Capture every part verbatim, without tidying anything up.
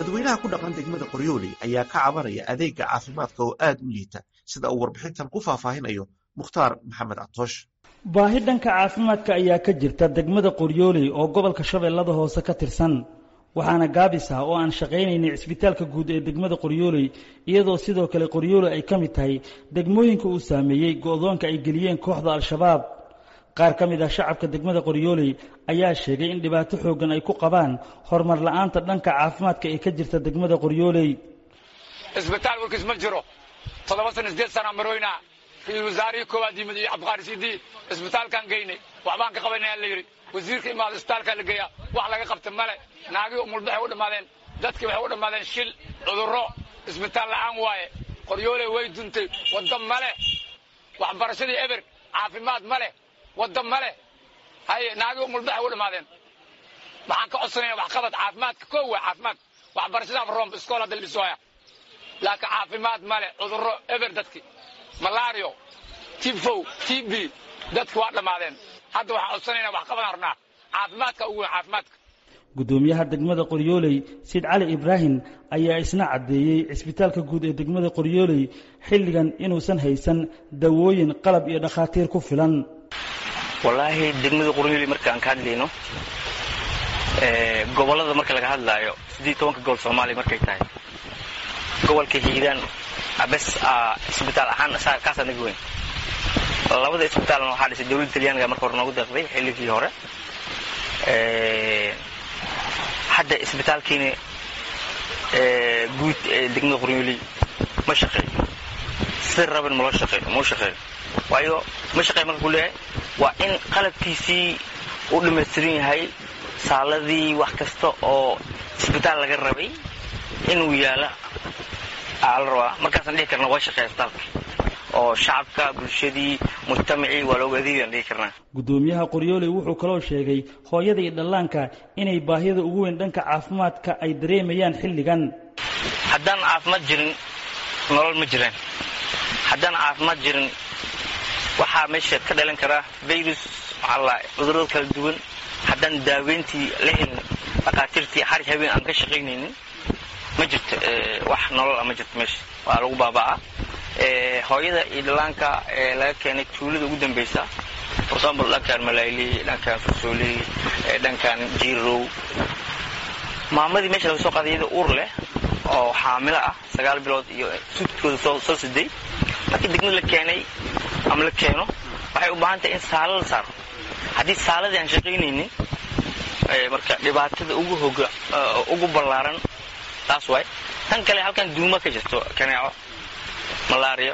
dadweynaha ku dhaqan degmada Qoryooley ayaa ka cabanaya adeegga caafimaadka oo aad u liita sida uu warbixintan ku faahfaahinayo Mukhtaar Maxamed Catoosh. baahi dhanka caafimaadka ayaa ka jirta degmada Qoryooley oo gobolka Shabeellada Hoose ka tirsan waxaana gaabis ah oo aan shaqaynaynin isbitaalka guud ee degmada Qoryooley iyadoo sidoo kale Qoryooley ay ka mid tahay degmooyinka uu saameeyay go'doonka ay geliyeen kooxda al-shabaab. qaar ka mid ah shacabka degmada Qoryooley ayaa sheegay in dhibaato xoogan ay ku qabaan horumar la'aanta dhanka caafimaadka ee ka jirta degmada Qoryooley. isbitaal warkiis ma jiro toddoba sano sideed sano marooyna في وزارة كوادي مدي عبد القادر سيدي اسبتال كان جيني وعبان كقبلنا اللي يري وزير كيما الاسبتال كان لقيا وعلى قبت ماله ناقي وملبح ولا مالين دتك ولا مالين شيل عذره اسبتال العام واي قريولي ويدنتي والدم ماله وعبر سيدي ابر عافيمات ماله والدم ماله هاي ناقي وملبح ولا مالين waxaan ka codsanaya wax qabad caafimaadka koow caafimaad waxbarashada from iskoolada dalbisooya laakiin caafimaad male cudurro eber dadki malario tifo tb dadku waa dhamaadeen hadda waxa codsanayna wax qaban arnaa caafimaadka ugu caafimaadka gudoomiyaha degmada Qoryooley Sid Cali Ibrahim ayaa isna cadeeyay isbitaalka guud ee degmada Qoryooley xilligan inuusan haysan dawooyin qalab iyo dhakhaatiir ku filan wallahi degmada Qoryooley markaan ka hadlayno ee gobolada marka laga hadlaayo sidii tobanka gobol Soomaaliya markay tahay gobolka Hiiraan abas isbitaal ahaan ka soo nagweyn labada isbitaal waxa dhisay dawladda Talyaaniga markii hore noogu deeqday xilligii hore ee hadda isbitaalkiina ee guud ee degmada Qoryooley ma shaqeeyo sir raban ma shaqeeyo ma shaqeeyo waayo ma shaqeeyo markuu leeyahay waa in qalabkiisii uu dhameystiran yahay saaladii wax kasta oo isbitaal laga rabay inuu yaala alra markaas aan karna waa shaqeeyo isbitaalka oo shacabka bulshadii mujtamacii waa loo adeegan karnaa gudoomiyaha Qoryooley wuxuu kaloo sheegay hooyada iyo dhallaanka inay baahida ugu weyn dhanka caafimaadka ay dareemayaan xilligan haddaan caafimaad jirin nolol ma jiraan haddaan caafimaad jirin waxa meesha ka dhalan kara virus alla cudurro kala duwan haddaan daaweyntii la helin dhaqaatiirtii xarig habeen aan ka shaqeynaynin ma jirto wax nolol ama jirto meesha waa lagu baabaa ee hooyada iyo dhallaanka ee laga keenay tuulada ugu dambaysa for example dhankan Malayli dhankan Fasooli dhankan Jirow maamadii meesha laga soo qaaday uur leh oo xaamilo ah sagaal bilood iyo sudkooda soo soo siday markii degmada la keenay ama la keeno waxay u baahan tahay in saalo la saaro haddii saaladii aan shaqeynaynin ee marka dhibaatada ugu hoga ugu ballaaran taas way tan kale halkan duuma ka jirto kanaaco malaria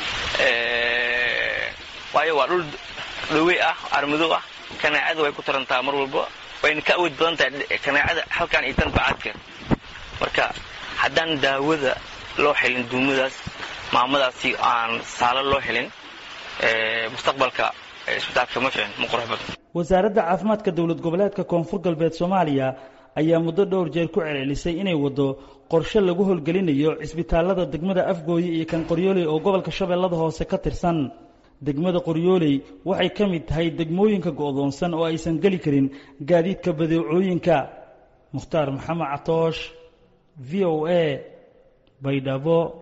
ee waayo waa dhul dhawey ah armado ah kanaacada way ku tarantaa mar walba wayna ka awood badan tahay kanaacada halkan ay tan baadka marka haddaan daawada loo helin duumadaas maamadaasi aan saalo loo helin ee mustaqbalka isbitaalka ma fiican ma qurux badan wasaaradda caafimaadka dawlad goboleedka koonfur galbeed Soomaaliya ayaa muddo dhowr jeer ku celcelisay inay wado qorshe lagu howlgelinayo isbitaalada degmada Afgooye iyo kan Qoryooley oo gobolka Shabeellada Hoose ka tirsan degmada Qoryooley waxay ka mid tahay degmooyinka go'doonsan oo aysan gali karin gaadiidka badeecooyinka Mukhtaar Maxamed Catoosh V O A Baydhabo.